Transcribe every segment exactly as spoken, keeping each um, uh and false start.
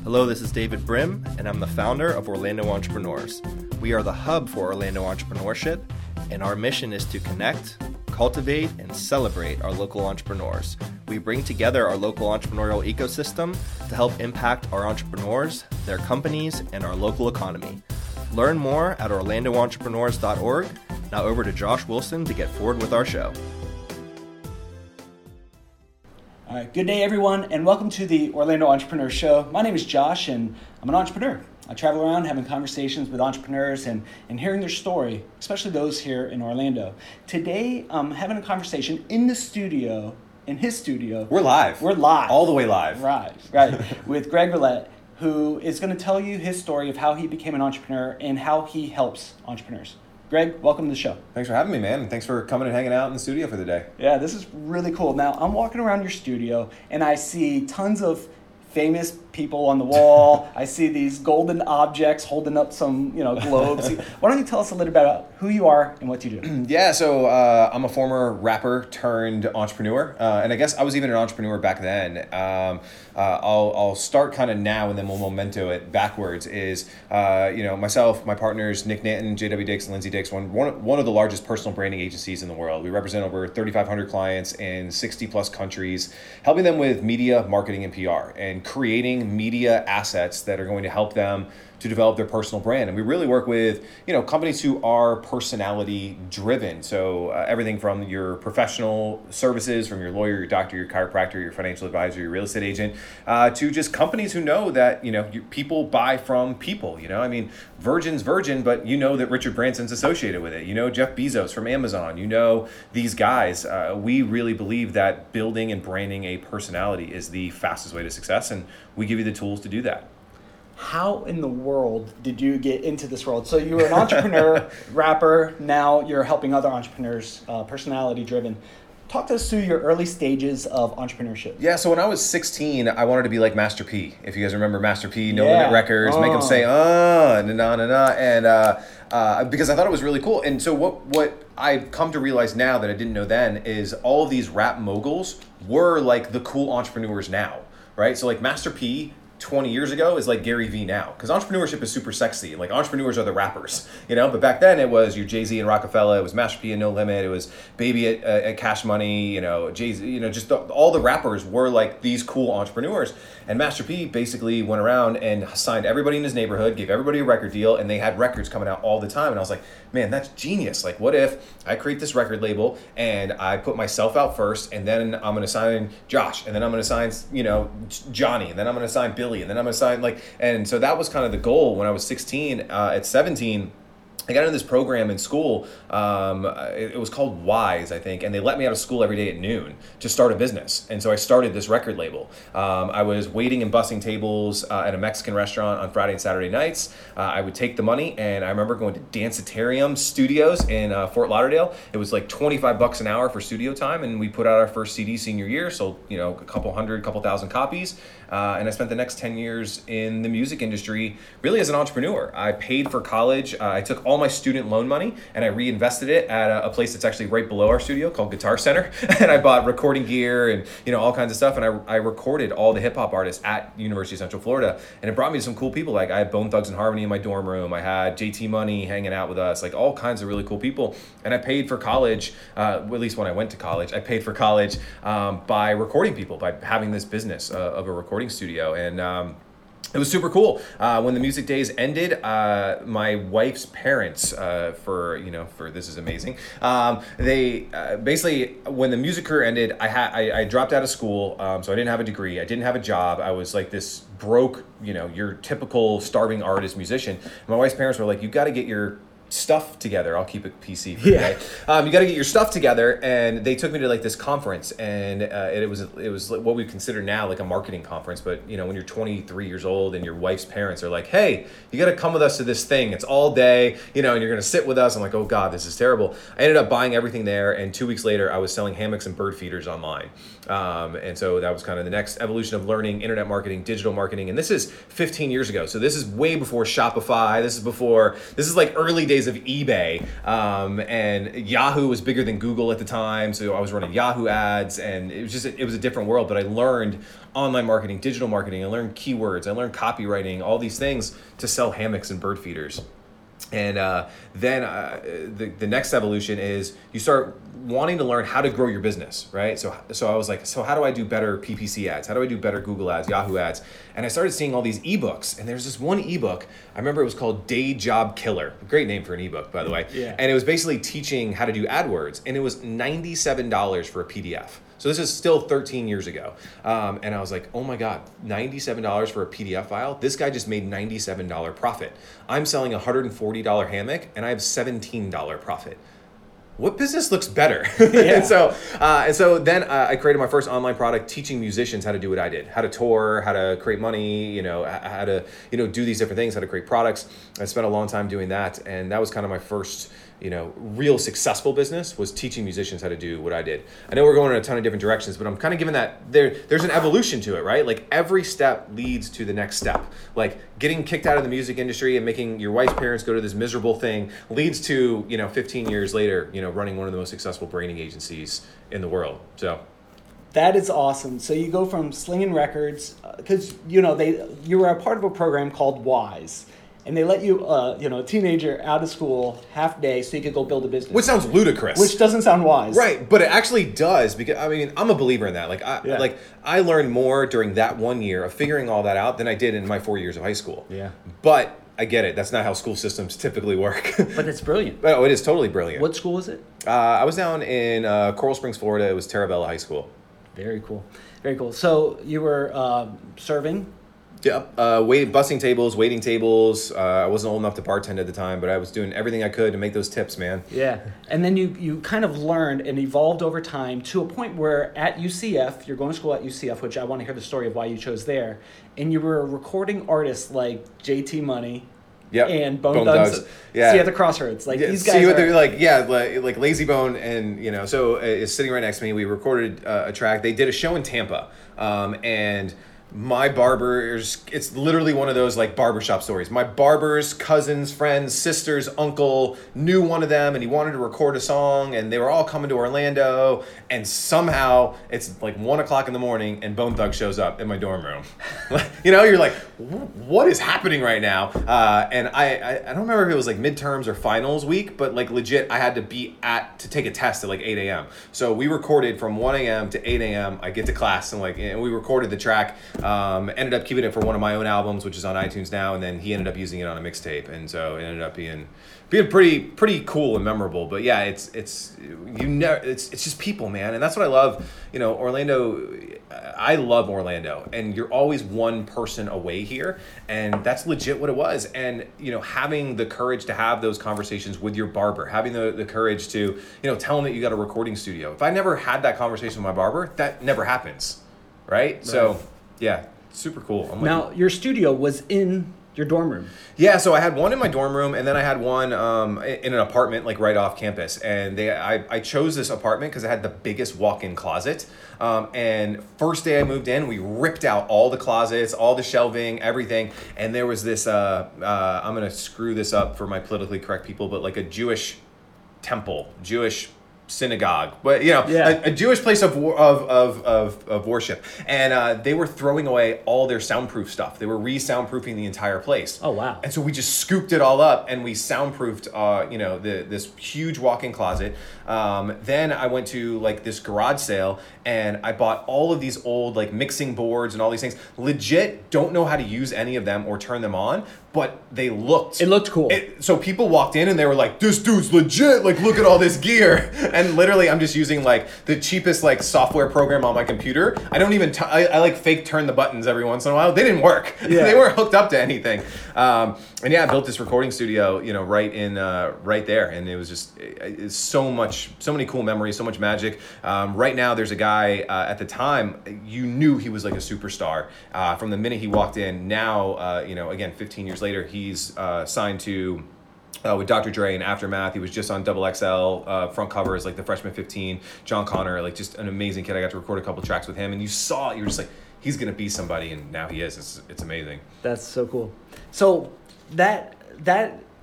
Hello, this is David Brim, and I'm the founder of Orlando Entrepreneurs. We are the hub for Orlando entrepreneurship, and our mission is to connect, cultivate, and celebrate our local entrepreneurs. We bring together our local entrepreneurial ecosystem to help impact our entrepreneurs, their companies, and our local economy. Learn more at orlando entrepreneurs dot org. Now over to Josh Wilson to get forward with our show. All right, good day everyone, and welcome to the Orlando Entrepreneur Show. My name is Josh, and I'm an entrepreneur. I travel around having conversations with entrepreneurs and, and hearing their story, especially those here in Orlando. Today, I'm having a conversation in the studio, in his studio. We're live. We're live. All the way live. Right, right. With Greg Roulette, who is going to tell you his story of how he became an entrepreneur and how he helps entrepreneurs. Greg, welcome to the show. Thanks for having me, man. And thanks for coming and hanging out in the studio for the day. Yeah, this is really cool. Now, I'm walking around your studio, and I see tons of famous people on the wall. I see these golden objects holding up some, you know, globes. Why don't you tell us a little bit about who you are and what you do? Yeah, so uh, I'm a former rapper turned entrepreneur, uh, and I guess I was even an entrepreneur back then. Um, uh, I'll I'll start kind of now, and then we'll memento it backwards. Is uh, you know myself, my partners Nick Nanton, J W Dix, and Lindsay Dix, one one one of the largest personal branding agencies in the world. We represent over thirty-five hundred clients in sixty plus countries, helping them with media, marketing, and P R, and creating media assets that are going to help them to develop their personal brand. And we really work with, you know, companies who are personality driven. So uh, everything from your professional services, from your lawyer, your doctor, your chiropractor, your financial advisor, your real estate agent, uh, to just companies who know that, you know, you, people buy from people, you know, I mean, Virgin's Virgin, but you know that Richard Branson's associated with it. You know, Jeff Bezos from Amazon, you know, these guys. Uh, we really believe that building and branding a personality is the fastest way to success. And we give you the tools to do that. How in the world did you get into this world? So you were an entrepreneur, rapper, now you're helping other entrepreneurs, uh, personality driven. Talk to us through your early stages of entrepreneurship. Yeah, so when I was sixteen, I wanted to be like Master P. If you guys remember Master P, No yeah. Limit Records, oh. make them say, uh, na na na na, and uh, uh, because I thought it was really cool. And so what what I've come to realize now that I didn't know then is all of these rap moguls were like the cool entrepreneurs now, right? So like Master P twenty years ago is like Gary Vee now, because entrepreneurship is super sexy. Like entrepreneurs are the rappers, you know. But back then it was your Jay-Z and Rockefeller, it was Master P and No Limit, it was Baby at, uh, at Cash Money, you know, Jay-Z, you know, just the, all the rappers were like these cool entrepreneurs. And Master P basically went around and signed everybody in his neighborhood, gave everybody a record deal, and they had records coming out all the time. And I was like, man, that's genius. Like, what if I create this record label and I put myself out first, and then I'm going to sign Josh, and then I'm going to sign, you know, Johnny, and then I'm going to sign Billy, and then I'm going to sign like, and so that was kind of the goal when I was sixteen. Uh, at seventeen, I got into this program in school. Um, it, it was called WISE, I think, and they let me out of school every day at noon to start a business. And so I started this record label. Um, I was waiting and bussing tables uh, at a Mexican restaurant on Friday and Saturday nights. Uh, I would take the money, and I remember going to Dancetarium Studios in uh, Fort Lauderdale. It was like twenty-five bucks an hour for studio time, and we put out our first C D senior year, so you know, a couple hundred, couple thousand copies. Uh, and I spent the next ten years in the music industry, really as an entrepreneur. I paid for college. Uh, I took all my student loan money and I reinvested it at a, a place that's actually right below our studio called Guitar Center. And I bought recording gear and, you know, all kinds of stuff. And I, I recorded all the hip hop artists at University of Central Florida. And it brought me to some cool people. Like I had Bone Thugs and Harmony in my dorm room. I had J T Money hanging out with us, like all kinds of really cool people. And I paid for college, uh, at least when I went to college, I paid for college um, by recording people, by having this business uh, of a recording studio. And um, it was super cool. Uh, when the music days ended, uh, my wife's parents, uh, for, you know, for this is amazing. Um, they uh, basically, when the music career ended, I had I, I dropped out of school, um, so I didn't have a degree. I didn't have a job. I was like this broke, you know, your typical starving artist musician. My wife's parents were like, you got to get your stuff together. I'll keep it P C for yeah. today. Um, you got to get your stuff together, and they took me to like this conference, and uh, it was it was what we consider now like a marketing conference. But you know, when you're twenty-three years old and your wife's parents are like, "Hey, you got to come with us to this thing. It's all day, you know, and you're gonna sit with us." I'm like, "Oh God, this is terrible." I ended up buying everything there, and two weeks later, I was selling hammocks and bird feeders online. Um, and so that was kind of the next evolution of learning internet marketing, digital marketing, and this is fifteen years ago. So this is way before Shopify. This is before. This is like early days days of eBay, um, and Yahoo was bigger than Google at the time, so I was running Yahoo ads, and it was just it was a different world. But I learned online marketing, digital marketing. I learned keywords. I learned copywriting, all these things to sell hammocks and bird feeders. And uh, then uh, the the next evolution is you start wanting to learn how to grow your business, right? So so I was like, so how do I do better P P C ads? How do I do better Google ads, Yahoo ads? And I started seeing all these ebooks. And there's this one ebook, I remember it was called Day Job Killer. Great name for an ebook, by the way. Yeah. And it was basically teaching how to do AdWords. And it was ninety-seven dollars for a P D F. So this is still thirteen years ago. Um, and I was like, oh my God, ninety-seven dollars for a P D F file? This guy just made ninety-seven dollars profit. I'm selling a one hundred forty dollars hammock and I have seventeen dollars profit. What business looks better? Yeah. and so, uh, and so then uh, I created my first online product, teaching musicians how to do what I did, how to tour, how to create money, you know, how to, you know, do these different things, how to create products. I spent a long time doing that, and that was kind of my first, you know, real successful business, was teaching musicians how to do what I did. I know we're going in a ton of different directions, but I'm kind of giving that there. There's an evolution to it, right? Like every step leads to the next step. Like getting kicked out of the music industry and making your wife's parents go to this miserable thing leads to, you know, fifteen years later, you know, running one of the most successful branding agencies in the world. So that is awesome. So you go from slinging records, because, uh, you know, they you were a part of a program called WISE. And they let you, uh, you know, a teenager out of school half day so you could go build a business. Which sounds ludicrous. Which doesn't sound wise. Right, but it actually does, because I mean, I'm a believer in that. Like I Yeah. like I learned more during that one year of figuring all that out than I did in my four years of high school. Yeah. But I get it. That's not how school systems typically work. But it's brilliant. Oh, it is totally brilliant. What school is it? Uh, I was down in uh, Coral Springs, Florida. It was Terravella High School. Very cool. Very cool. So you were uh, serving? Yeah, uh, wait, bussing tables, waiting tables. Uh, I wasn't old enough to bartend at the time, but I was doing everything I could to make those tips, man. Yeah. And then you, you kind of learned and evolved over time to a point where at U C F, you're going to school at U C F, which I want to hear the story of why you chose there, and you were recording artists like J T Money, Yep. and Bone, Bone Thugs. Thugs. Yeah. See at the Crossroads. Like Yeah, these guys see what are, they're like, yeah, like, like Lazy Bone, and you know, so uh, is sitting right next to me. We recorded uh, a track. They did a show in Tampa, um, and my barbers, it's literally one of those like barbershop stories. My barber's cousins, friends, sisters, uncle knew one of them, and he wanted to record a song, and they were all coming to Orlando, and somehow it's like one o'clock in the morning and Bone Thugs shows up in my dorm room. You know, you're like, what is happening right now? Uh, and I, I, I don't remember if it was like midterms or finals week, but like legit, I had to be at, to take a test at like eight a.m. So we recorded from one a.m. to eight a.m. I get to class, and like, and we recorded the track. Um, ended up keeping it for one of my own albums, which is on iTunes now, and then he ended up using it on a mixtape, and so it ended up being being pretty pretty cool and memorable. But yeah, it's it's you know it's it's just people, man, and that's what I love. You know, Orlando. I love Orlando, and you're always one person away here, and that's legit what it was. And you know, having the courage to have those conversations with your barber, having the the courage to you know tell him that you got a recording studio. If I never had that conversation with my barber, that never happens, right? right. So. Yeah, super cool. I'm now, like, your studio was in your dorm room. Yeah, so I had one in my dorm room, and then I had one um, in an apartment, like right off campus. And they, I, I chose this apartment because it had the biggest walk-in closet. Um, and first day I moved in, we ripped out all the closets, all the shelving, everything. And there was this, uh, uh, I'm going to screw this up for my politically correct people, but like a Jewish temple, Jewish synagogue, but you know, yeah. a, a Jewish place of of of of, of worship, and uh, they were throwing away all their soundproof stuff. They were re-soundproofing the entire place. Oh wow! And so we just scooped it all up, and we soundproofed, uh, you know, the this huge walk-in closet. Um, then I went to like this garage sale, and I bought all of these old like mixing boards and all these things. Legit, don't know how to use any of them or turn them on, but they looked. It looked cool. It, so people walked in and they were like, "This dude's legit! Like, look at all this gear!" And literally, I'm just using like the cheapest like software program on my computer. I don't even. T- I, I like fake turn the buttons every once in a while. They didn't work. Yeah. They weren't hooked up to anything. Um, and yeah, I built this recording studio, you know, right in uh, right there, and it was just it, it's so much, so many cool memories, so much magic. Um, right now, there's a guy uh, at the time you knew he was like a superstar uh, from the minute he walked in. Now, uh, you know, again, fifteen years later, he's uh, signed to. Uh, with Doctor Dre and Aftermath. He was just on Double X L uh, front covers, like the Freshman fifteen. John Connor, like just an amazing kid. I got to record a couple tracks with him, and you saw it. You were just like, he's gonna be somebody, and now he is. It's it's amazing. That's so cool. So that that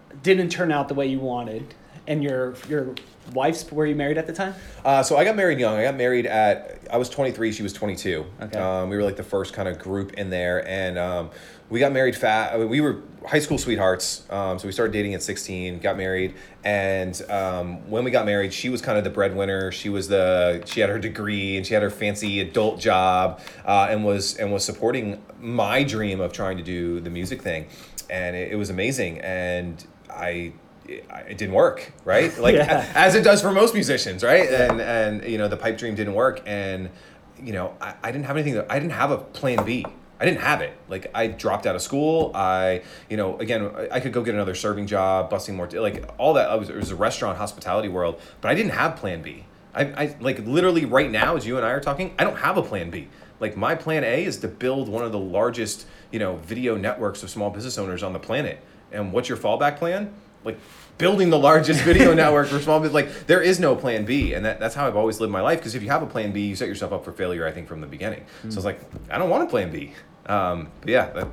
didn't turn out the way you wanted, and your your wife's, were you married at the time? Uh, so I got married young. I got married at, I was twenty-three, she was twenty-two. Okay. Um, we were like the first kind of group in there. And um, we got married fat. I mean, we were high school sweethearts. Um, so we started dating at sixteen, got married. And um, when we got married, she was kind of the breadwinner. She was the, she had her degree and she had her fancy adult job uh, and was, and was supporting my dream of trying to do the music thing. And it, it was amazing. And I, it didn't work, right? Like Yeah. as it does for most musicians, right? And and you know the pipe dream didn't work, and you know I, I didn't have anything. That, I didn't have a plan B. I didn't have it. Like I dropped out of school. I you know again I could go get another serving job, busing more like all that. I was it was a restaurant hospitality world, but I didn't have plan B. I, I like literally right now as you and I are talking, I don't have a plan B. Like my plan A is to build one of the largest you know video networks of small business owners on the planet. And what's your fallback plan? Like building the largest video network for small business. Like there is no plan B, and that, that's how I've always lived my life. Because if you have a plan B, you set yourself up for failure. I think from the beginning. Mm. So it's like I don't want a plan B. Um, but yeah. That...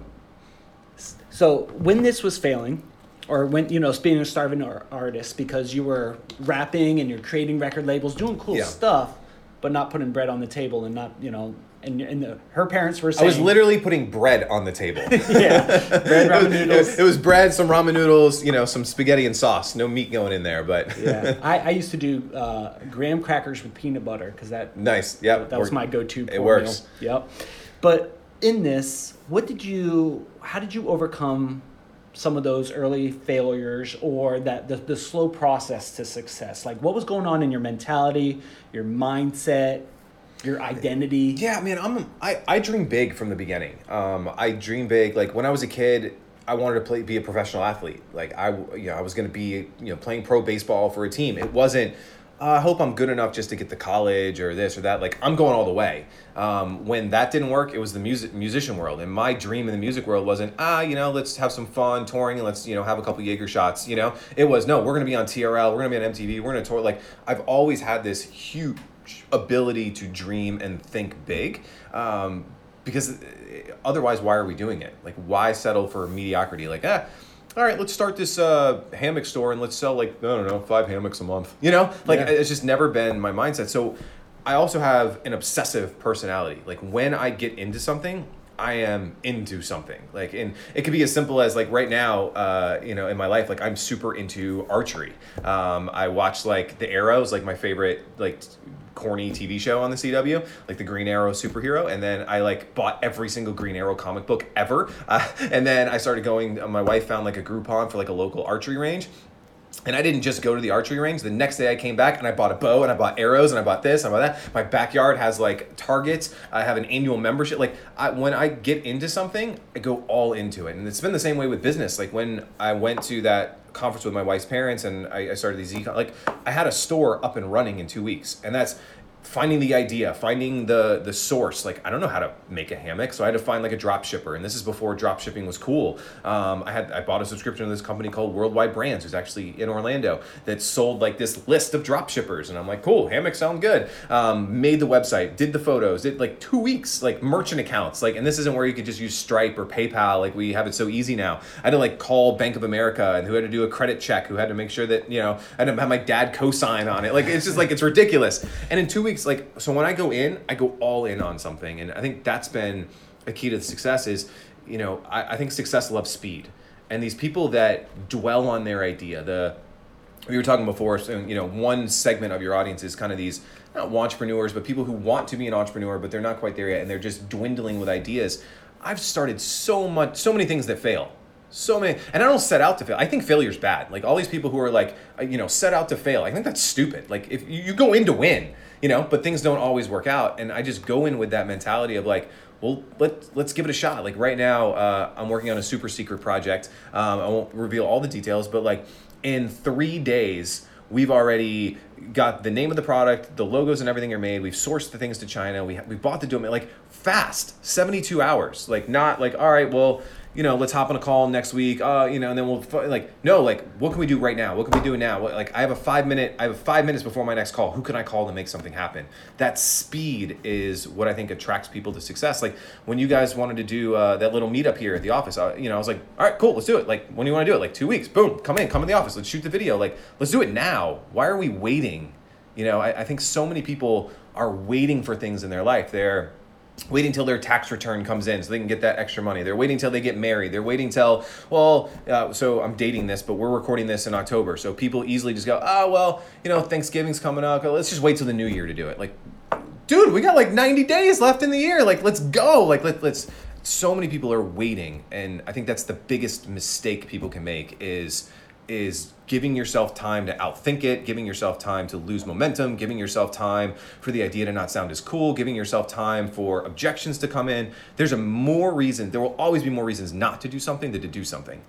So when this was failing, or when you know being a starving artist because you were rapping and you're creating record labels, doing cool yeah. stuff, but not putting bread on the table and not you know. And, and the, her parents were saying... I was literally putting bread on the table. yeah, bread, ramen noodles. It was, it was bread, some ramen noodles, you know, some spaghetti and sauce. No meat going in there, but... yeah, I, I used to do uh, graham crackers with peanut butter because that... Nice, yeah. That was my go-to. It works. Meal. Yep. But in this, what did you... How did you overcome some of those early failures or that the, the slow process to success? Like, what was going on in your mentality, your mindset... your identity? Yeah, man, I'm I, I dream big from the beginning. Um, I dream big. Like when I was a kid, I wanted to play be a professional athlete. Like I, you know, I was going to be, you know, playing pro baseball for a team. It wasn't. Uh, I hope I'm good enough just to get to college or this or that. Like I'm going all the way. Um, when that didn't work, it was the music musician world, and my dream in the music world wasn't ah, you know, let's have some fun touring and let's you know have a couple Jaeger shots. You know, it was no, we're going to be on T R L, we're going to be on M T V, we're going to tour. Like I've always had this huge ability to dream and think big um, because otherwise why are we doing it? Like why settle for mediocrity? Like ah all right, let's start this uh, hammock store and let's sell like I don't know five hammocks a month, you know, like yeah. It's just never been my mindset. So I also have an obsessive personality. Like when I get into something, I am into something. Like, and it could be as simple as like right now, uh, you know, in my life, like I'm super into archery. Um, I watch like The Arrow is like my favorite, like corny T V show on the C W, like the Green Arrow superhero. And then I like bought every single Green Arrow comic book ever. Uh, and then I started going, my wife found like a Groupon for like a local archery range. And I didn't just go to the archery range. The next day I came back and I bought a bow and I bought arrows and I bought this and I bought that. My backyard has like targets. I have an annual membership. Like I, when I get into something, I go all into it. And it's been the same way with business. Like when I went to that conference with my wife's parents and I, I started these econ, like I had a store up and running in two weeks. And that's finding the idea, finding the the source. Like I don't know how to make a hammock, so I had to find like a drop shipper, and this is before drop shipping was cool. Um, I had I bought a subscription to this company called Worldwide Brands, who's actually in Orlando, that sold like this list of drop shippers, and I'm like, cool, hammocks sound good. Um, made the website, did the photos, did like two weeks, like merchant accounts, like, and this isn't where you could just use Stripe or PayPal, like we have it so easy now. I had to like call Bank of America, and who had to do a credit check, who had to make sure that you know I had to have my dad co-sign on it. Like it's just like it's ridiculous. And in two weeks. Like, so when I go in, I go all in on something. And I think that's been a key to the success is, you know, I, I think success loves speed. And these people that dwell on their idea, the, we were talking before, so, you know, one segment of your audience is kind of these, not entrepreneurs, but people who want to be an entrepreneur, but they're not quite there yet. And they're just dwindling with ideas. I've started so much, so many things that fail. So many, and I don't set out to fail. I think failure's bad. Like all these people who are like, you know, set out to fail. I think that's stupid. Like if you go in to win, you know, but things don't always work out. And I just go in with that mentality of like, well, let, let's give it a shot. Like right now, uh, I'm working on a super secret project. Um, I won't reveal all the details, but like in three days, we've already got the name of the product, the logos and everything are made. We've sourced the things to China. We we bought the domain, like fast, seventy-two hours. Like not like, all right, well, you know, let's hop on a call next week, uh, you know, and then we'll, like, no, like, what can we do right now? What can we do now? What, like, I have a five minute, I have five minutes before my next call. Who can I call to make something happen? That speed is what I think attracts people to success. Like, when you guys wanted to do uh, that little meetup here at the office, I, you know, I was like, all right, cool, let's do it. Like, when do you want to do it? Like, two weeks, boom, come in, come in the office, let's shoot the video. Like, let's do it now. Why are we waiting? You know, I, I think so many people are waiting for things in their life. They're waiting till their tax return comes in so they can get that extra money. They're waiting till they get married. They're waiting till, well, uh, so I'm dating this, but we're recording this in October. So people easily just go, oh, well, you know, Thanksgiving's coming up. Let's just wait till the new year to do it. Like, dude, we got like ninety days left in the year. Like, let's go. Like, let, let's, so many people are waiting. And I think that's the biggest mistake people can make is is giving yourself time to outthink it, giving yourself time to lose momentum, giving yourself time for the idea to not sound as cool, giving yourself time for objections to come in. There's a more reason, there will always be more reasons not to do something than to do something.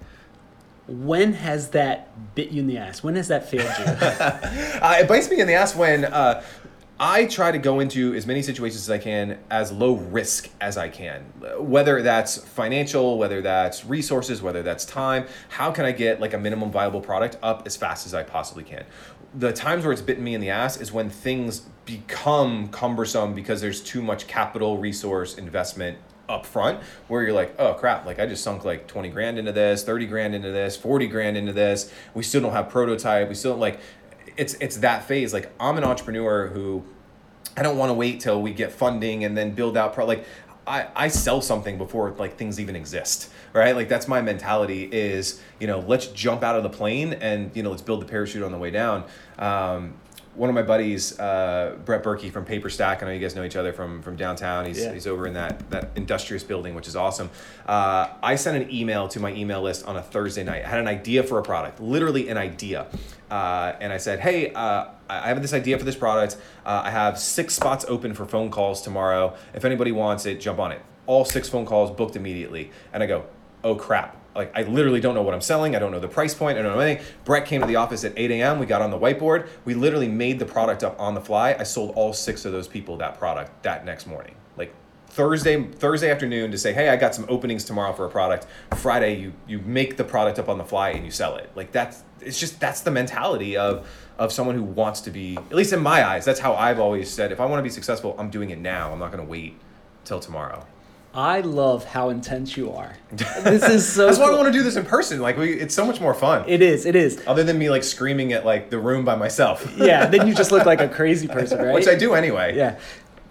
When has that bit you in the ass? When has that failed you? uh, it bites me in the ass when uh, I try to go into as many situations as I can as low risk as I can, whether that's financial, whether that's resources, whether that's time. How can I get like a minimum viable product up as fast as I possibly can? The times where it's bitten me in the ass is when things become cumbersome because there's too much capital, resource, investment up front, where you're like, oh crap, like I just sunk like twenty grand into this, thirty grand into this, forty grand into this. We still don't have prototype. We still don't like, It's it's that phase. Like, I'm an entrepreneur who I don't want to wait till we get funding and then build out pro like I, I sell something before like things even exist, right? Like, that's my mentality is, you know, let's jump out of the plane and, you know, let's build the parachute on the way down. Um, one of my buddies, uh, Brett Berkey from Paper Stack, I know you guys know each other from, from downtown. He's yeah. he's over in that that industrious building, which is awesome. Uh, I sent an email to my email list on a Thursday night. I had an idea for a product, literally an idea. Uh, and I said, hey, uh, I have this idea for this product. Uh, I have six spots open for phone calls tomorrow. If anybody wants it, jump on it. All six phone calls booked immediately. And I go, oh crap. Like, I literally don't know what I'm selling. I don't know the price point. I don't know anything. Brett came to the office at eight a.m. We got on the whiteboard. We literally made the product up on the fly. I sold all six of those people that product that next morning. Like, Thursday Thursday afternoon to say, hey, I got some openings tomorrow for a product. Friday, you you make the product up on the fly and you sell it. Like, that's, it's just, that's the mentality of of someone who wants to be, at least in my eyes, that's how I've always said, if I want to be successful, I'm doing it now. I'm not going to wait till tomorrow. I love how intense you are. This is so That's why cool. I want to do this in person. Like, we, it's so much more fun. It is, it is. Other than me like screaming at like the room by myself. Yeah, then you just look like a crazy person, right? Which I do anyway. Yeah.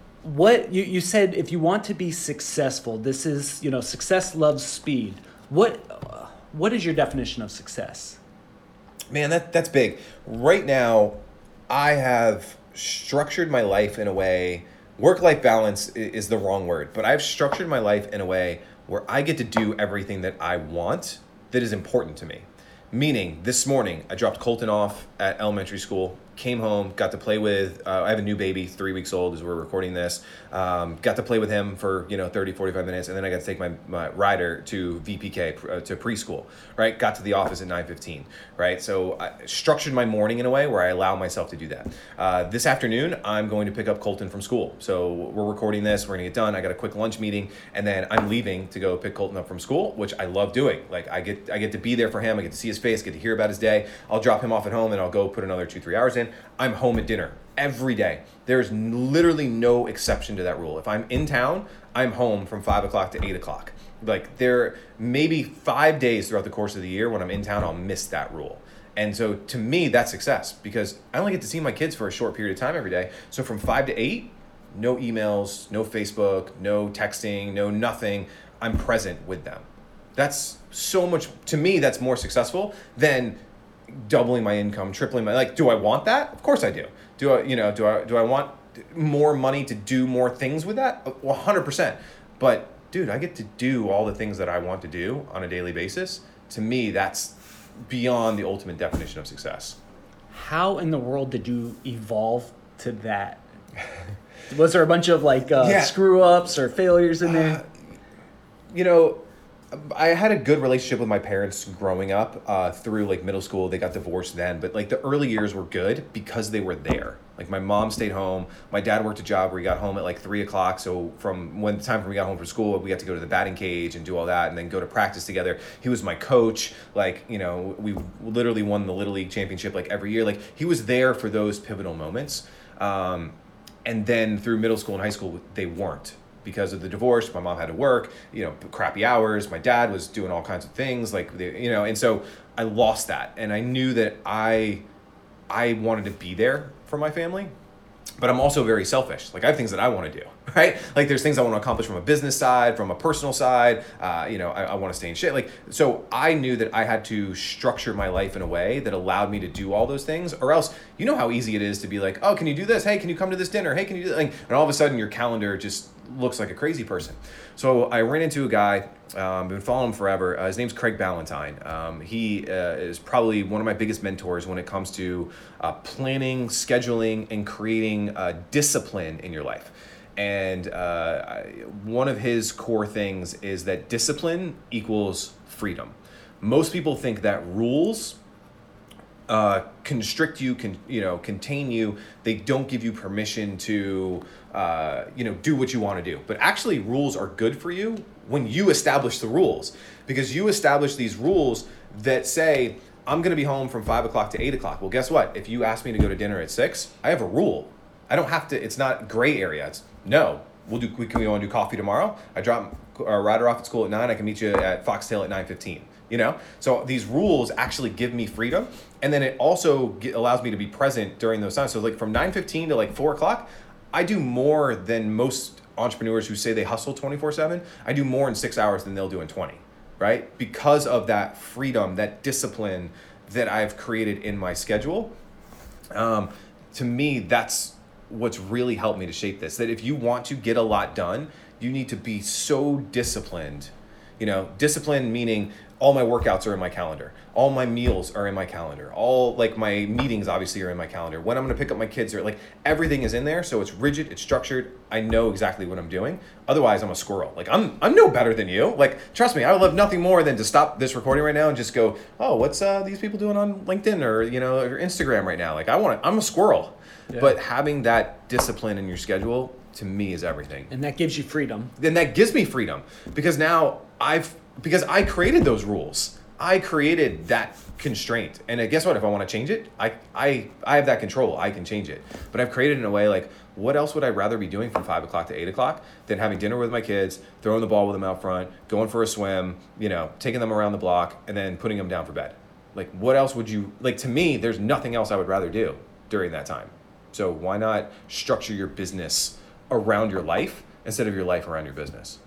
What you, you said, if you want to be successful, this is, you know, success loves speed. What uh, what is your definition of success? Man, that that's big. Right now, I have structured my life in a way, work-life balance is the wrong word, but I've structured my life in a way where I get to do everything that I want that is important to me. Meaning, this morning, I dropped Colton off at elementary school, came home, got to play with, uh, I have a new baby, three weeks old as we're recording this, um, got to play with him for, you know, thirty, forty-five minutes, and then I got to take my, my rider to V P K, uh, to preschool, right? Got to the office at nine fifteen, right? So I structured my morning in a way where I allow myself to do that. Uh, this afternoon, I'm going to pick up Colton from school. So we're recording this, we're gonna get done, I got a quick lunch meeting, and then I'm leaving to go pick Colton up from school, which I love doing. Like, I get I get to be there for him, I get to see his face, get to hear about his day. I'll drop him off at home and I'll go put another two, three hours in. I'm home at dinner every day. There's literally no exception to that rule. If I'm in town, I'm home from five o'clock to eight o'clock. Like, there may be five days throughout the course of the year when I'm in town, I'll miss that rule. And so to me, that's success because I only get to see my kids for a short period of time every day. So from five to eight, no emails, no Facebook, no texting, no nothing. I'm present with them. That's so much, to me, that's more successful than doubling my income, tripling my, like, do I want that? Of course I do. Do I, you know, do I, do I want more money to do more things with that? one hundred percent. But dude, I get to do all the things that I want to do on a daily basis. To me, that's beyond the ultimate definition of success. How in the world did you evolve to that? Was there a bunch of like uh, yeah. screw ups or failures in there? Uh, you know, I had a good relationship with my parents growing up uh, through like middle school. They got divorced then, but like the early years were good because they were there. Like my mom stayed home. My dad worked a job where he got home at like three o'clock. So from when the time when we got home from school, we got to go to the batting cage and do all that and then go to practice together. He was my coach. Like, you know, we literally won the Little League championship like every year. Like he was there for those pivotal moments. Um, and then through middle school and high school, they weren't. Because of the divorce, my mom had to work, you know, crappy hours. My dad was doing all kinds of things, like, they, you know, and so I lost that. And I knew that I, I wanted to be there for my family, but I'm also very selfish. Like I have things that I want to do, right? Like there's things I want to accomplish from a business side, from a personal side. Uh, you know, I, I want to stay in shape. Like, so I knew that I had to structure my life in a way that allowed me to do all those things, or else, you know how easy it is to be like, oh, can you do this? Hey, can you come to this dinner? Hey, can you do that? Like, and all of a sudden your calendar just looks like a crazy person. So I ran into a guy, um, been following him forever. Uh, his name's Craig Ballantyne. Um, he uh, is probably one of my biggest mentors when it comes to uh, planning, scheduling, and creating uh, discipline in your life. And uh, I, one of his core things is that discipline equals freedom. Most people think that rules uh, constrict you, can you know, contain you. They don't give you permission to uh, you know, do what you want to do. But actually, rules are good for you when you establish the rules, because you establish these rules that say, I'm going to be home from five o'clock to eight o'clock. Well, guess what? If you ask me to go to dinner at six, I have a rule. I don't have to. It's not gray area. It's no. We'll do. We can we want to do coffee tomorrow? I drop our rider off at school at nine. I can meet you at Foxtail at nine fifteen. You know. So these rules actually give me freedom, and then it also get, allows me to be present during those times. So like from nine fifteen to like four o'clock, I do more than most entrepreneurs who say they hustle twenty-four seven. I do more in six hours than they'll do in twenty. Right? Because of that freedom, that discipline that I've created in my schedule. Um, to me, that's what's really helped me to shape this. That if you want to get a lot done, you need to be so disciplined. You know, discipline meaning all my workouts are in my calendar. All my meals are in my calendar. All like my meetings obviously are in my calendar. When I'm going to pick up my kids, are like everything is in there. So it's rigid, it's structured. I know exactly what I'm doing. Otherwise, I'm a squirrel. Like I'm I'm no better than you. Like trust me, I would love nothing more than to stop this recording right now and just go, oh, what's uh, these people doing on LinkedIn or you know or Instagram right now? Like I want to, I'm a squirrel. Yeah. But having that discipline in your schedule to me is everything. And that gives you freedom. And that gives me freedom because now I've because I created those rules. I created that constraint. And guess what? If I want to change it, I, I, I have that control. I can change it. But I've created it in a way like, what else would I rather be doing from five o'clock to eight o'clock than having dinner with my kids, throwing the ball with them out front, going for a swim, you know, taking them around the block, and then putting them down for bed. Like, what else would you, like, to me, there's nothing else I would rather do during that time. So why not structure your business around your life instead of your life around your business?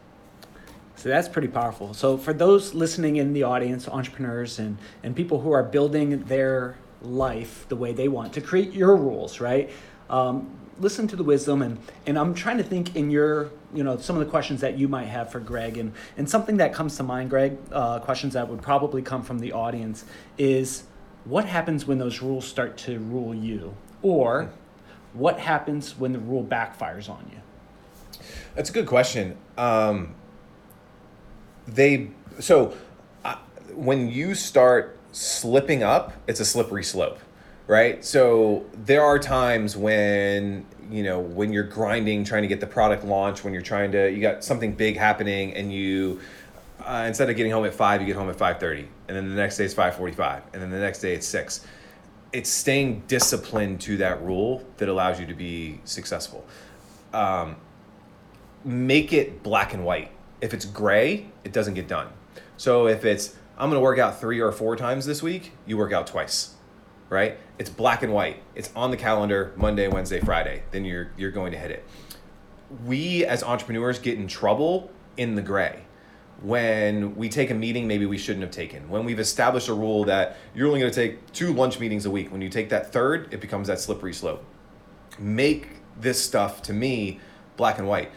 So that's pretty powerful. So for those listening in the audience, entrepreneurs and, and people who are building their life the way they want to create your rules, right? Um, listen to the wisdom. And, and I'm trying to think in your, you know, some of the questions that you might have for Greg. And, and something that comes to mind, Greg, uh, questions that would probably come from the audience is what happens when those rules start to rule you? Or what happens when the rule backfires on you? That's a good question. Um, They so uh, when you start slipping up, it's a slippery slope, right? So there are times when, you know, when you're grinding, trying to get the product launched, when you're trying to, you got something big happening and you, uh, instead of getting home at five, you get home at five thirty. And then the next day it's five forty-five. And then the next day it's six. It's staying disciplined to that rule that allows you to be successful. Um, make it black and white. If it's gray, it doesn't get done. So if it's, I'm going to work out three or four times this week, you work out twice, right? It's black and white. It's on the calendar, Monday, Wednesday, Friday. Then you're you're going to hit it. We as entrepreneurs get in trouble in the gray. When we take a meeting maybe we shouldn't have taken. When we've established a rule that you're only going to take two lunch meetings a week. When you take that third, it becomes that slippery slope. Make this stuff, to me, black and white.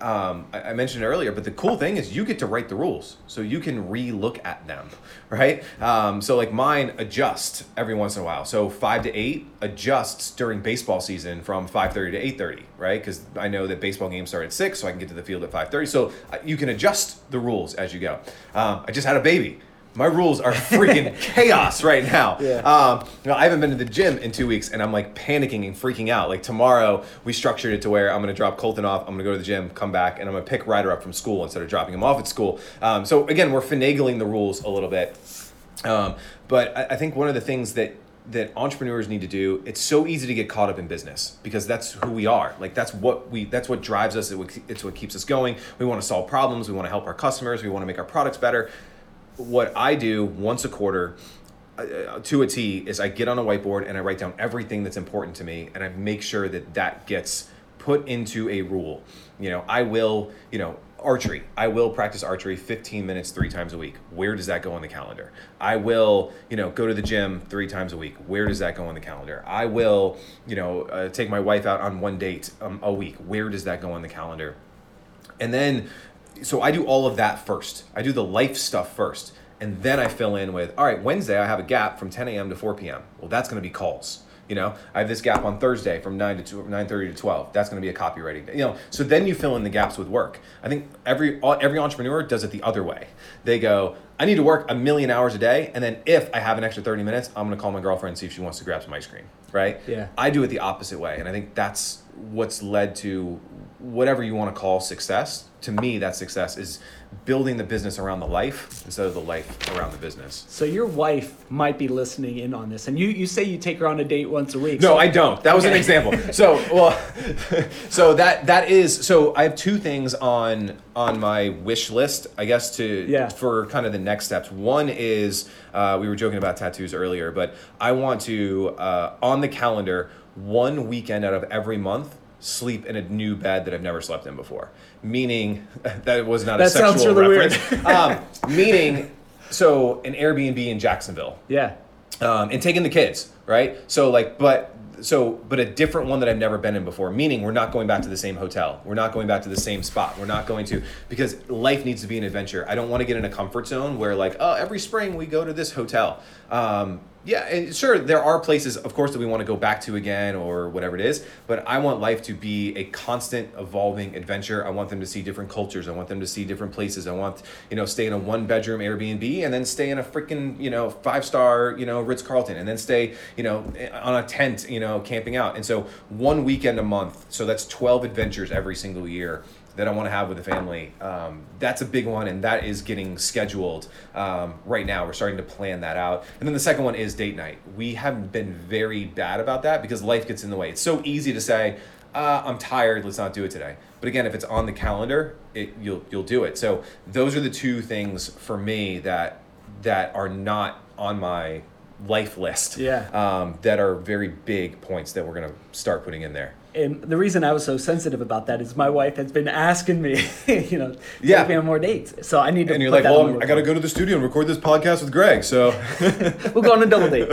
um, I, I mentioned it earlier, but the cool thing is you get to write the rules, so you can re-look at them, right? Um, so like mine adjust every once in a while. So five to eight adjusts during baseball season from five thirty to eight thirty, right? Because I know that baseball games start at six, so I can get to the field at five thirty. So uh, you can adjust the rules as you go. Um, I just had a baby. My rules are freaking chaos right now. Yeah. Um, you know, I haven't been to the gym in two weeks, and I'm like panicking and freaking out. Like tomorrow, we structured it to where I'm going to drop Colton off. I'm going to go to the gym, come back, and I'm going to pick Ryder up from school instead of dropping him off at school. Um, so again, we're finagling the rules a little bit. Um, but I, I think one of the things that that entrepreneurs need to do, it's so easy to get caught up in business because that's who we are. Like that's what we, that's what drives us. It's what keeps us going. We want to solve problems. We want to help our customers. We want to make our products better. What I do once a quarter uh, to a T is I get on a whiteboard and I write down everything that's important to me, and I make sure that that gets put into a rule. You know, I will, you know, archery. I will practice archery fifteen minutes three times a week. Where does that go on the calendar? I will, you know, go to the gym three times a week. Where does that go on the calendar? I will, you know, uh, take my wife out on one date um, a week. Where does that go on the calendar? And then So I do all of that first. I do the life stuff first. And then I fill in with, all right, Wednesday I have a gap from ten a.m. to four p.m. Well, that's going to be calls. You know, I have this gap on Thursday from nine to nine thirty to twelve. That's going to be a copywriting day. You know, so then you fill in the gaps with work. I think every every entrepreneur does it the other way. They go, I need to work a million hours a day, and then if I have an extra thirty minutes, I'm going to call my girlfriend and see if she wants to grab some ice cream, right? Yeah. I do it the opposite way, and I think that's what's led to whatever you want to call success. To me, that success is building the business around the life instead of the life around the business. So your wife might be listening in on this, and you, you say you take her on a date once a week. No, so. I don't. That was an example. So, well, so that that is. So I have two things on on my wish list, I guess, to Yeah. for kind of the next steps. One is uh, we were joking about tattoos earlier, but I want to uh, on the calendar one weekend out of every month sleep in a new bed that I've never slept in before. Meaning that was not that a sexual sounds really reference. weird. um, meaning, so an Airbnb in Jacksonville. Yeah. Um, and taking the kids, right? So like, but so, but a different one that I've never been in before. Meaning, we're not going back to the same hotel. We're not going back to the same spot. We're not going to, because life needs to be an adventure. I don't want to get in a comfort zone where like, oh, every spring we go to this hotel. Um, Yeah, and sure, there are places, of course, that we want to go back to again or whatever it is, but I want life to be a constant evolving adventure. I want them to see different cultures. I want them to see different places. I want, you know, stay in a one-bedroom Airbnb and then stay in a freaking, you know, five-star, you know, Ritz-Carlton and then stay, you know, on a tent, you know, camping out. And so one weekend a month, so that's twelve adventures every single year that I want to have with the family. Um, that's a big one, and that is getting scheduled um, right now. We're starting to plan that out. And then the second one is date night. We have been very bad about that because life gets in the way. It's so easy to say, uh, I'm tired, let's not do it today. But again, if it's on the calendar, it, you'll you'll do it. So those are the two things for me that that are not on my life list. Yeah. Um, that are very big points that we're going to start putting in there. And the reason I was so sensitive about that is my wife has been asking me, you know, Yeah. take me on more dates. So I need to. And you're put like, that on well, my I got to report. go to the studio and record this podcast with Greg. So, We'll go on a double date.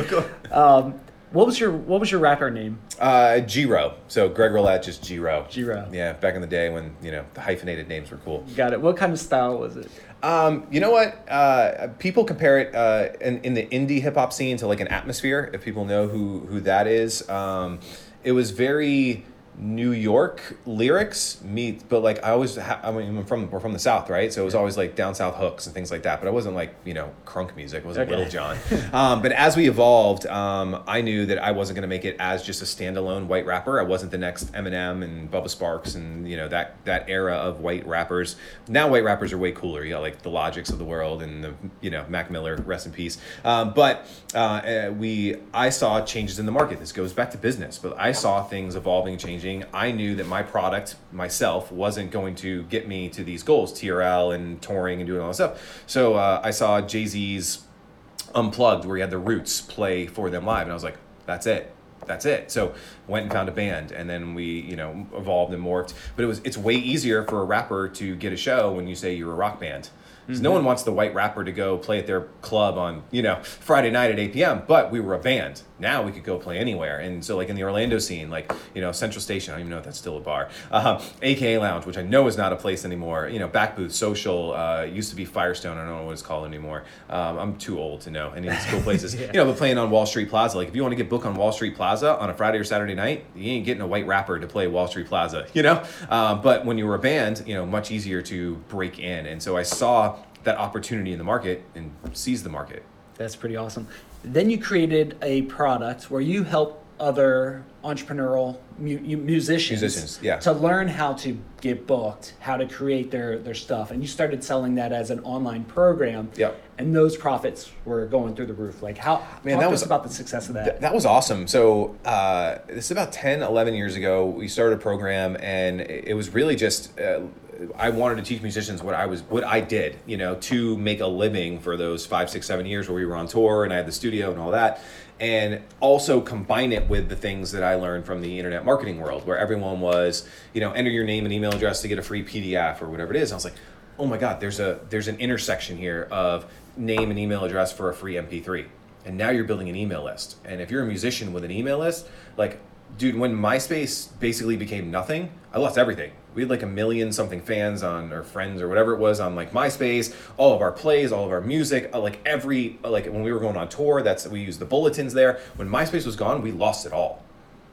Um, what was your What was your rapper name? uh, G-Ro. So Greg Roulette, just G-Ro. G-Ro. Yeah, back in the day when, you know, the hyphenated names were cool. Got it. What kind of style was it? Um, you know what? Uh, people compare it uh, in, in the indie hip hop scene to like an Atmosphere, if people know who, who that is. Um, it was very New York lyrics meet, but like I always, ha- I mean, I'm from, we're from the South, right? So it was always like down South hooks and things like that, but I wasn't like, you know, crunk music. It wasn't Okay. Little John. um, but as we evolved, um, I knew that I wasn't going to make it as just a standalone white rapper. I wasn't the next Eminem and Bubba Sparks and, you know, that, that era of white rappers. Now white rappers are way cooler. You got like the Logics of the world and the, you know, Mac Miller, rest in peace. Um, but uh, uh, we, I saw changes in the market. This goes back to business, but I saw things evolving and changing. I knew that my product myself wasn't going to get me to these goals, T R L and touring and doing all that stuff. So uh, I saw Jay-Z's Unplugged, where he had the Roots play for them live, and I was like, that's it. That's it. So went and found a band, and then we, you know, evolved and morphed. But it was it's way easier for a rapper to get a show when you say you're a rock band. Mm-hmm. No one wants the white rapper to go play at their club on, you know, Friday night at eight p.m., but we were a band. Now we could go play anywhere. And so like in the Orlando scene, like, you know, Central Station, I don't even know if that's still a bar, uh, A K A Lounge, which I know is not a place anymore, you know, Back Booth, Social, uh, used to be Firestone, I don't know what it's called anymore. Um, I'm too old to know any of these cool places. yeah. You know, but playing on Wall Street Plaza, like if you want to get booked on Wall Street Plaza on a Friday or Saturday night, you ain't getting a white rapper to play Wall Street Plaza, you know? Um, but when you were a band, you know, much easier to break in. And so I saw that opportunity in the market and seized the market. That's pretty awesome. Then you created a product where you help other entrepreneurial mu- musicians, musicians yeah. to learn how to get booked, how to create their, their stuff. And you started selling that as an online program. Yep. And those profits were going through the roof. Like how, Man, talk that to was us about the success of that. Th- that was awesome. So uh, this is about ten, eleven years ago. We started a program, and it was really just, uh, I wanted to teach musicians what I was, what I did, you know, to make a living for those five, six, seven years where we were on tour and I had the studio and all that. And also combine it with the things that I learned from the internet marketing world, where everyone was, you know, enter your name and email address to get a free P D F or whatever it is. And I was like, oh my God, there's a there's an intersection here of name and email address for a free M P three. And now you're building an email list. And if you're a musician with an email list, like, dude, when MySpace basically became nothing, I lost everything. We had like a million something fans on, or friends or whatever it was on like MySpace, all of our plays, all of our music, like every, like when we were going on tour, that's, we used the bulletins there. When MySpace was gone, we lost it all.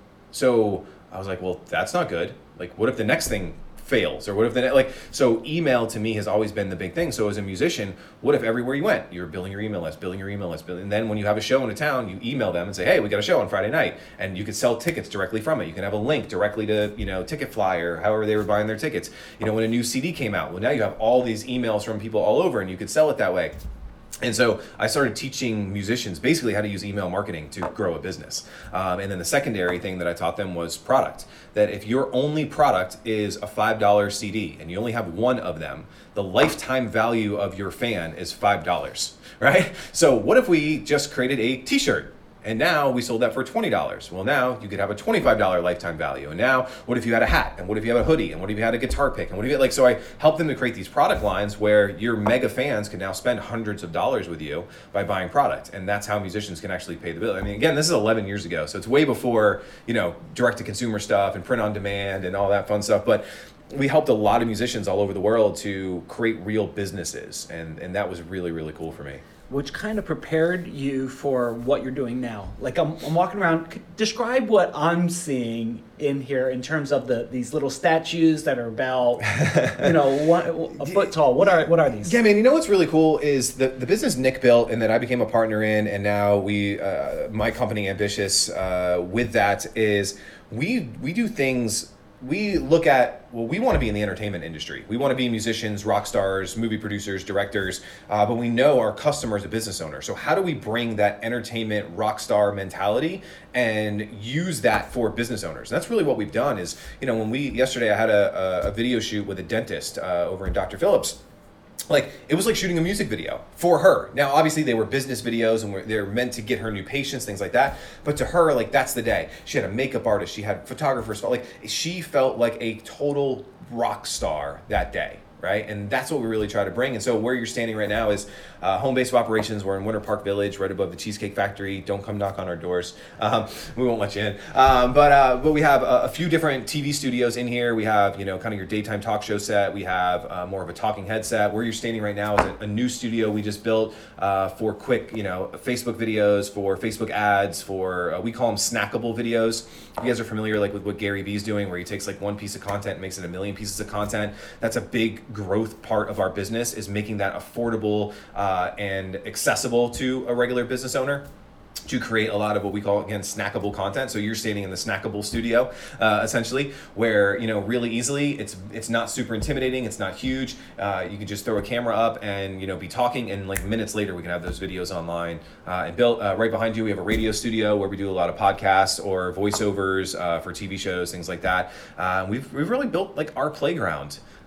So I was like, well, that's not good. Like, what if the next thing fails, or what if the like so email to me has always been the big thing. So as a musician, what if everywhere you went you're building your email list, building your email list, building, and then when you have a show in a town, you email them and say, hey, we got a show on Friday night, and you could sell tickets directly from it. You can have a link directly to, you know, Ticketfly or however they were buying their tickets. You know, when a new C D came out, well, now you have all these emails from people all over, and you could sell it that way. And so I started teaching musicians basically how to use email marketing to grow a business. Um, and then the secondary thing that I taught them was product. That if your only product is a five dollar C D and you only have one of them, the lifetime value of your fan is five dollars, right? So what if we just created a t-shirt? And now we sold that for twenty dollars. Well, now you could have a twenty-five dollar lifetime value. And now, what if you had a hat? And what if you have a hoodie? And what if you had a guitar pick? And what if you like? So I helped them to create these product lines where your mega fans can now spend hundreds of dollars with you by buying product. And that's how musicians can actually pay the bill. I mean, again, this is eleven years ago, so it's way before, you know, direct to consumer stuff and print on demand and all that fun stuff. But we helped a lot of musicians all over the world to create real businesses, and and that was really, really cool for me. Which kind of prepared you for what you're doing now. Like I'm, I'm walking around, describe what I'm seeing in here in terms of the these little statues that are about, you know, one, a foot tall. What are what are these? Yeah, man, you know what's really cool is the, the business Nick built and that I became a partner in, and now we, uh, my company Ambitious, uh, with that is we we do things. We look at, well, we want to be in the entertainment industry. We want to be musicians, rock stars, movie producers, directors, uh, but we know our customer is a business owner. So how do we bring that entertainment rock star mentality and use that for business owners? And that's really what we've done is, you know, when we, yesterday I had a, a video shoot with a dentist uh, over in Doctor Phillips. Like, it was like shooting a music video for her. Now, obviously, they were business videos and they're meant to get her new patients, things like that. But to her, like, that's the day. She had a makeup artist. She had photographers. Like, she felt like a total rock star that day, right? And that's what we really try to bring. And so where you're standing right now is uh, home base of operations. We're in Winter Park Village, right above the Cheesecake Factory. Don't come knock on our doors. Um, we won't let you in. Um, but uh, but we have a, a few different T V studios in here. We have, you know, kind of your daytime talk show set. We have uh, more of a talking head set. Where you're standing right now is a, a new studio we just built uh, for quick, you know, Facebook videos, for Facebook ads, for, uh, we call them snackable videos. You guys are familiar like with what Gary Vee's doing, where he takes like one piece of content and makes it a million pieces of content. That's a big growth part of our business, is making that affordable uh, and accessible to a regular business owner, to create a lot of what we call, again, snackable content. So you're standing in the snackable studio, uh, essentially, where, you know, really easily, it's it's not super intimidating, it's not huge. Uh, you can just throw a camera up and, you know, be talking, and like minutes later, we can have those videos online. Uh, and built uh, right behind you, we have a radio studio where we do a lot of podcasts or voiceovers uh, for T V shows, things like that. Uh, we've we've really built like our playground.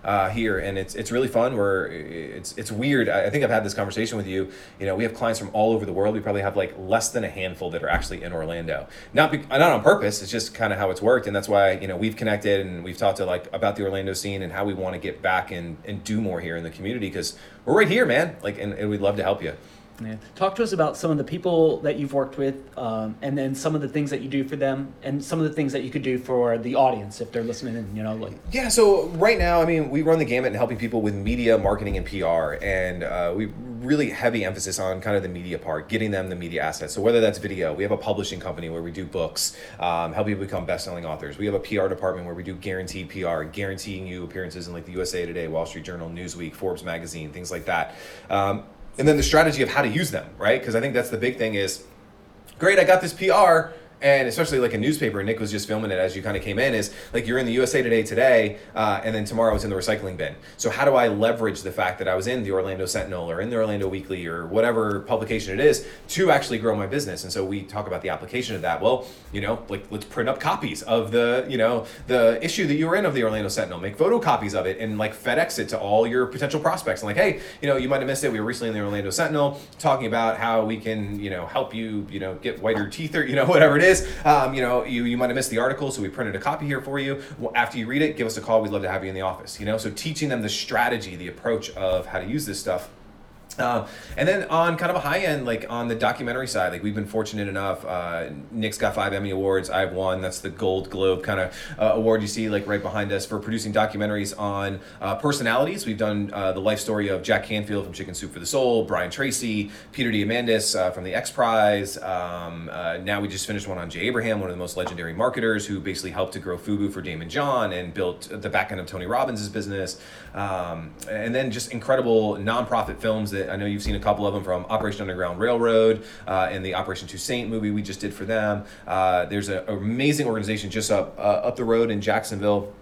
uh, here, and it's it's really fun. We're it's it's weird. I think I've had this conversation with you. You know, we have clients from all over the world. We probably have like less than a handful that are actually in Orlando. Not be, not on purpose. It's just kind of how it's worked, and that's why you know we've connected and we've talked to like about the Orlando scene and how we want to get back and and do more here in the community because we're right here, man. Like, and, and we'd love to help you. Yeah. Talk to us about some of the people that you've worked with, um, and then some of the things that you do for them, and some of the things that you could do for the audience if they're listening. And you know, like yeah. So right now, I mean, we run the gamut in helping people with media, marketing, and P R, and uh, we really heavy emphasis on kind of the media part, getting them the media assets. So whether that's video, we have a publishing company where we do books, um, help people become best-selling authors. We have a P R department where we do guaranteed P R, guaranteeing you appearances in like the U S A Today, Wall Street Journal, Newsweek, Forbes magazine, things like that. Um, And then the strategy of how to use them, right? Because I think that's the big thing is, great, I got this P R, and especially like a newspaper, Nick was just filming it as you kind of came in, is like you're in the U S A Today today, uh, and then tomorrow it's in the recycling bin. So how do I leverage the fact that I was in the Orlando Sentinel or in the Orlando Weekly or whatever publication it is to actually grow my business? And so we talk about the application of that. Well, you know, like let's print up copies of the, you know, the issue that you were in of the Orlando Sentinel, make photocopies of it and like FedEx it to all your potential prospects. And like, hey, you know, you might have missed it. We were recently in the Orlando Sentinel talking about how we can, you know, help you, you know, get whiter teeth or, you know, whatever it is. Um, you know, you, you might have missed the article, so we printed a copy here for you. Well, after you read it, give us a call. We'd love to have you in the office, you know? So teaching them the strategy, the approach of how to use this stuff. Uh, and then on kind of a high end, like on the documentary side, like we've been fortunate enough, uh, Nick's got five Emmy Awards, I have one, that's the Gold Globe kind of uh, award you see like right behind us for producing documentaries on uh, personalities. We've done uh, the life story of Jack Canfield from Chicken Soup for the Soul, Brian Tracy, Peter Diamandis uh, from the X Prize. Um, uh, now we just finished one on Jay Abraham, one of the most legendary marketers who basically helped to grow FUBU for Damon John and built the back end of Tony Robbins' business. Um, and then just incredible nonprofit films that I know you've seen a couple of them, from Operation Underground Railroad uh, and the Operation Toussaint movie we just did for them. Uh, there's an amazing organization just up uh, up the road in Jacksonville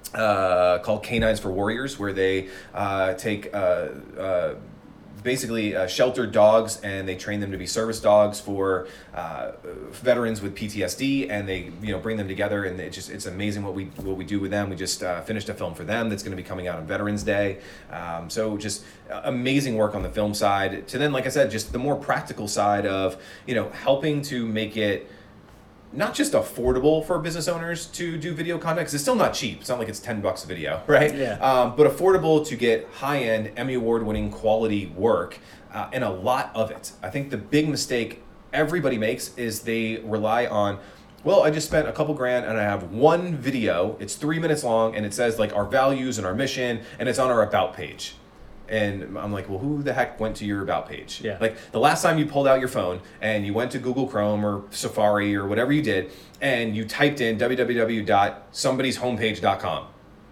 uh, called Canines for Warriors, where they uh, take uh, uh, basically uh, sheltered dogs and they train them to be service dogs for uh, veterans with P T S D, and they you know bring them together, and it just it's amazing what we what we do with them. We just uh, finished a film for them that's going to be coming out on Veterans Day. Um, so just amazing work on the film side. To then, like I said, just the more practical side of you know helping to make it not just affordable for business owners to do video content, because it's still not cheap. It's not like it's ten bucks a video, right? Yeah. Um, but affordable to get high-end, Emmy Award-winning quality work, uh, and a lot of it. I think the big mistake everybody makes is they rely on, well, I just spent a couple grand and I have one video. It's three minutes long and it says like our values and our mission, and it's on our About page. And I'm like, well, who the heck went to your About page? Yeah. Like the last time you pulled out your phone and you went to Google Chrome or Safari or whatever you did, and you typed in w w w dot somebody's homepage dot com.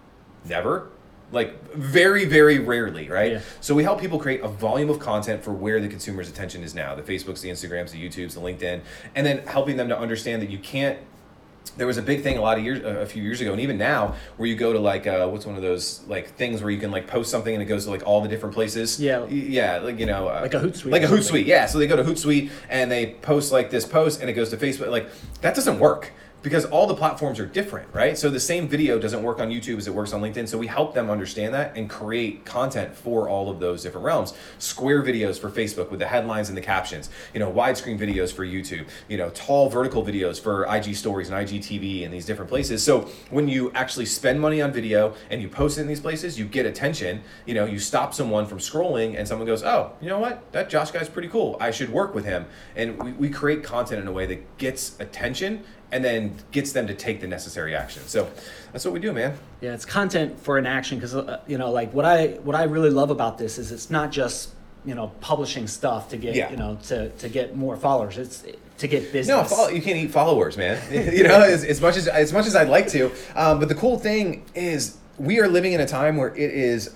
Never. Like very, very rarely, right? Yeah. So we help people create a volume of content for where the consumer's attention is now. The Facebooks, the Instagrams, the YouTubes, the LinkedIn, and then helping them to understand that you can't. There was a big thing a lot of years, a few years ago, and even now, where you go to like, uh, what's one of those like things where you can like post something and it goes to like all the different places. Yeah. Yeah, like you know, uh, Like a Hootsuite Like or a something. Hootsuite, yeah. So they go to Hootsuite and they post like this post and it goes to Facebook. Like that doesn't work, because all the platforms are different, right? So the same video doesn't work on YouTube as it works on LinkedIn. So we help them understand that and create content for all of those different realms. Square videos for Facebook with the headlines and the captions, you know, widescreen videos for YouTube, you know, tall vertical videos for I G Stories and I G T V and these different places. So when you actually spend money on video and you post it in these places, you get attention, you know, you stop someone from scrolling and someone goes, oh, you know what? That Josh guy's pretty cool. I should work with him. And we, we create content in a way that gets attention and then gets them to take the necessary action. So that's what we do, man. Yeah, it's content for an action, because uh, you know, like what I what I really love about this is it's not just you know publishing stuff to get Yeah. you know to to get more followers. It's to get No, business. follow, you can't eat followers, man. you know, as, as much as as much as I'd like to. Um, but the cool thing is, we are living in a time where it is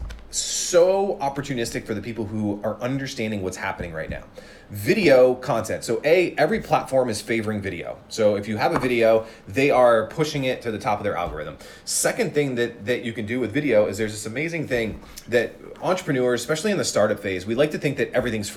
so opportunistic for the people who are understanding what's happening right now. Video content. So A, every platform is favoring video. So if you have a video, they are pushing it to the top of their algorithm. Second thing that, that you can do with video is there's this amazing thing that entrepreneurs, especially in the startup phase, we like to think that everything's free,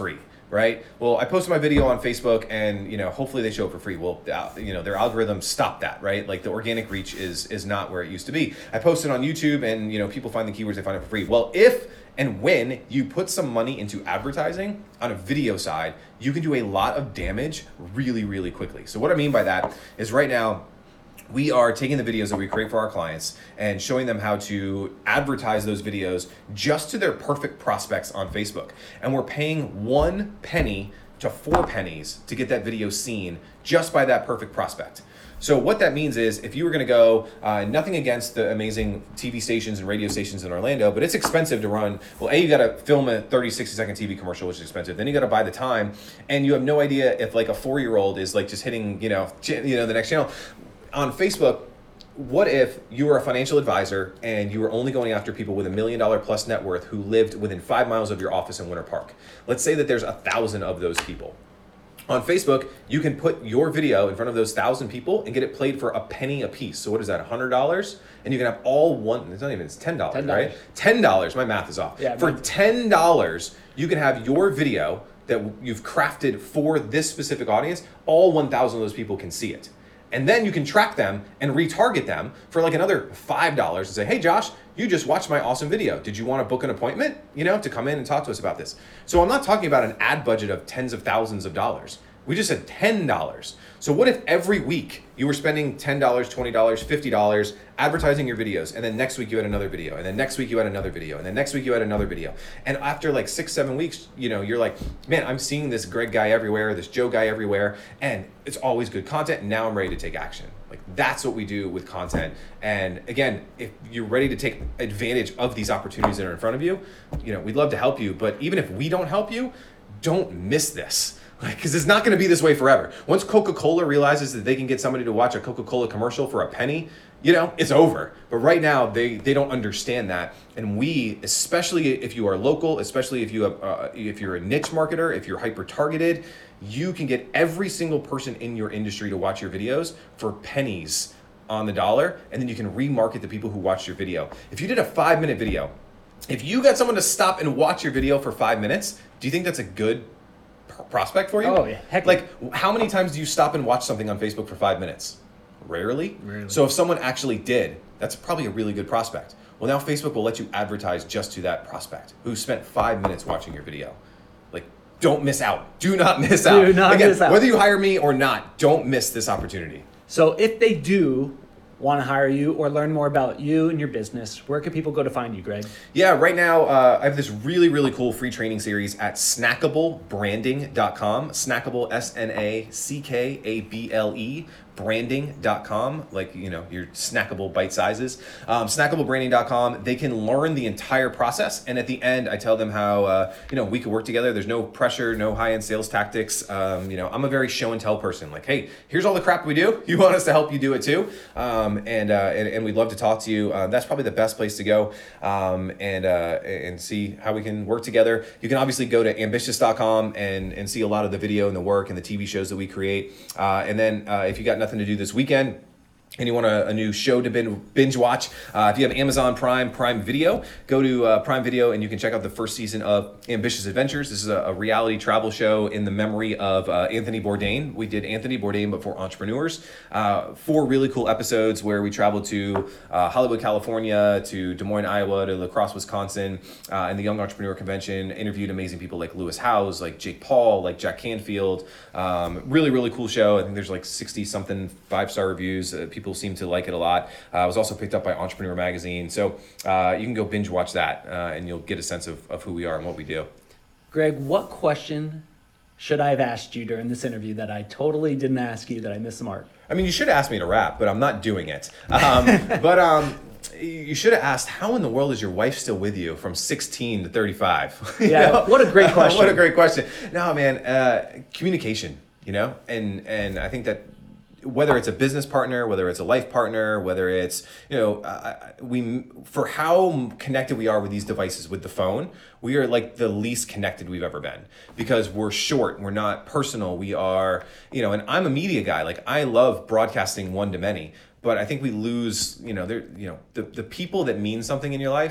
right? Well, I posted my video on Facebook, and you know, hopefully they show it for free. Well, you know, their algorithm stopped that, right? Like the organic reach is is not where it used to be. I posted on YouTube, and you know, people find the keywords, they find it for free. Well, if and when you put some money into advertising on a video side, you can do a lot of damage really, really quickly. So what I mean by that is right now, we are taking the videos that we create for our clients and showing them how to advertise those videos just to their perfect prospects on Facebook. And we're paying one penny to four pennies to get that video seen just by that perfect prospect. So what that means is if you were going to go, uh, nothing against the amazing T V stations and radio stations in Orlando, but it's expensive to run. Well, A, you got to film a thirty, sixty second T V commercial, which is expensive. Then you got to buy the time, and you have no idea if like a four-year-old is like just hitting, you know, ch- you know, the next channel. On Facebook, what if you were a financial advisor and you were only going after people with a million dollar plus net worth who lived within five miles of your office in Winter Park? Let's say that there's a thousand of those people. On Facebook, you can put your video in front of those thousand people and get it played for a penny a piece. So what is that, one hundred dollars? And you can have all one, it's not even, it's ten dollars, ten dollars. Right? ten dollars, my math is off. Yeah, for ten dollars, you can have your video that you've crafted for this specific audience, all one thousand of those people can see it. And then you can track them and retarget them for like another five dollars and say, hey, Josh, you just watched my awesome video. Did you want to book an appointment, you know, to come in and talk to us about this? So I'm not talking about an ad budget of tens of thousands of dollars. We just said ten dollars. So what if every week you were spending ten dollars, twenty dollars, fifty dollars advertising your videos, and then next week you had another video, and then next week you had another video, and then next week you had another video. And after like six, seven weeks, you know, you're like, man, I'm seeing this Greg guy everywhere, this Joe guy everywhere, and it's always good content, and now I'm ready to take action. Like that's what we do with content. And again, if you're ready to take advantage of these opportunities that are in front of you, you know, we'd love to help you, but even if we don't help you, don't miss this. Like, because it's not going to be this way forever. Once Coca-Cola realizes that they can get somebody to watch a Coca-Cola commercial for a penny, you know, it's over. But right now, they they don't understand that. And we, especially if you are local, especially if you have, uh, if you're a niche marketer, if you're hyper targeted, you can get every single person in your industry to watch your videos for pennies on the dollar, and then you can remarket the people who watched your video. If you did a five minute video, if you got someone to stop and watch your video for five minutes, do you think that's a good prospect for you? Oh, yeah. Heck like, how many times do you stop and watch something on Facebook for five minutes? Rarely. Rarely. So if someone actually did, that's probably a really good prospect. Well, now Facebook will let you advertise just to that prospect who spent five minutes watching your video. Like, don't miss out. Do not miss out. Do not Again, miss out. Whether you hire me or not, don't miss this opportunity. So if they do want to hire you or learn more about you and your business, where can people go to find you, Greg? Yeah, right now uh, I have this really, really cool free training series at snackable branding dot com. Snackable, S N A C K A B L E, branding dot com, like, you know, your snackable bite sizes. Um, snackable branding dot com. They can learn the entire process. And at the end, I tell them how, uh, you know, we could work together. There's no pressure, no high-end sales tactics. Um, you know, I'm a very show and tell person. Like, hey, here's all the crap we do. You want us to help you do it too. Um, and, uh, and and we'd love to talk to you. Uh, that's probably the best place to go um, and uh, and see how we can work together. You can obviously go to ambitious dot com and, and see a lot of the video and the work and the T V shows that we create. Uh, and then uh, if you got nothing to do this weekend and you want a, a new show to binge, binge watch, uh, if you have Amazon Prime, Prime Video, go to uh, Prime Video and you can check out the first season of Ambitious Adventures. This is a, a reality travel show in the memory of uh, Anthony Bourdain. We did Anthony Bourdain, but for entrepreneurs. Uh, four really cool episodes where we traveled to uh, Hollywood, California, to Des Moines, Iowa, to La Crosse, Wisconsin, uh, and the Young Entrepreneur Convention, interviewed amazing people like Lewis Howes, like Jake Paul, like Jack Canfield. Um, really, really cool show. I think there's like sixty something five-star reviews. Uh, people seem to like it a lot. Uh, it was also picked up by Entrepreneur Magazine. So uh, you can go binge watch that uh, and you'll get a sense of, of who we are and what we do. Greg, what question should I have asked you during this interview that I totally didn't ask you, that I missed the mark? I mean, you should have asked me to rap, but I'm not doing it. Um, but um, you should have asked, how in the world is your wife still with you from sixteen to thirty-five? Yeah, know? What a great question. What a great question. No, man, uh, communication, you know? And, and I think that whether it's a business partner, whether it's a life partner, whether it's, you know, uh, we, for how connected we are with these devices, with the phone, we are like the least connected we've ever been because we're short, we're not personal, we are, you know, and I'm a media guy. Like I love broadcasting one to many, but I think we lose, you know, there, you know, the, the people that mean something in your life,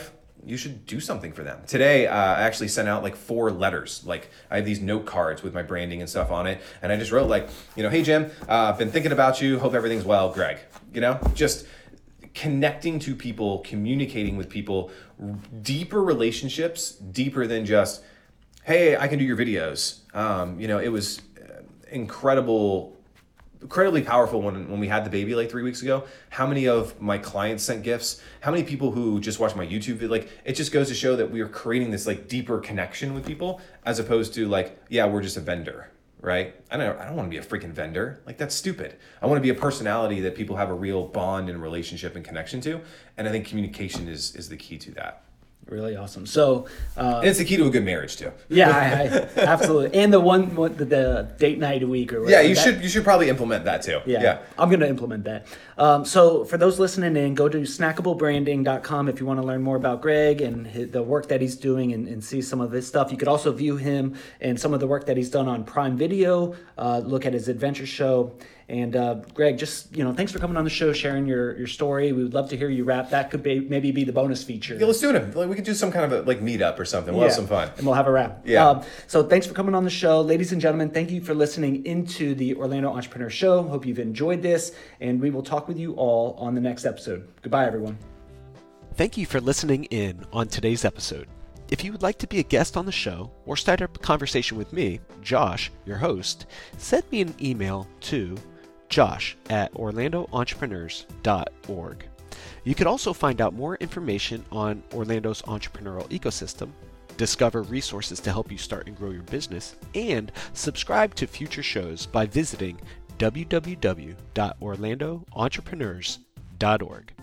you should do something for them. Today, uh, I actually sent out like four letters. Like I have these note cards with my branding and stuff on it. And I just wrote like, you know, hey, Jim, uh, I've been thinking about you. Hope everything's well. Greg, you know, just connecting to people, communicating with people, deeper relationships, deeper than just, hey, I can do your videos. Um, you know, it was incredible incredibly powerful when, when we had the baby like three weeks ago. How many of my clients sent gifts? How many people who just watch my YouTube video? Like, it just goes to show that we are creating this like deeper connection with people, as opposed to like, yeah, we're just a vendor, right? I don't I don't want to be a freaking vendor. Like, that's stupid. I want to be a personality that people have a real bond and relationship and connection to. And I think communication is is the key to that. Really awesome. So uh, and it's the key to a good marriage too. Yeah, I, I, absolutely. And the one, the, the date night a week or whatever. Yeah, you that, should you should probably implement that too. Yeah, yeah. I'm going to implement that. Um, so for those listening in, go to snackable branding dot com if you want to learn more about Greg and his, the work that he's doing and, and see some of his stuff. You could also view him and some of the work that he's done on Prime Video, uh, look at his adventure show. And uh, Greg, just, you know, thanks for coming on the show, sharing your, your story. We would love to hear you rap. That could be maybe be the bonus feature. Yeah, let's do it. Like, we could do some kind of a like meetup or something. We'll yeah. have some fun. And we'll have a rap. Yeah. Um, so thanks for coming on the show. Ladies and gentlemen, thank you for listening into the Orlando Entrepreneur Show. Hope you've enjoyed this, and we will talk with you all on the next episode. Goodbye, everyone. Thank you for listening in on today's episode. If you would like to be a guest on the show or start up a conversation with me, Josh, your host, send me an email to josh at orlando entrepreneurs dot org. You could also find out more information on Orlando's entrepreneurial ecosystem, discover resources to help you start and grow your business, and subscribe to future shows by visiting w w w dot orlando entrepreneurs dot org.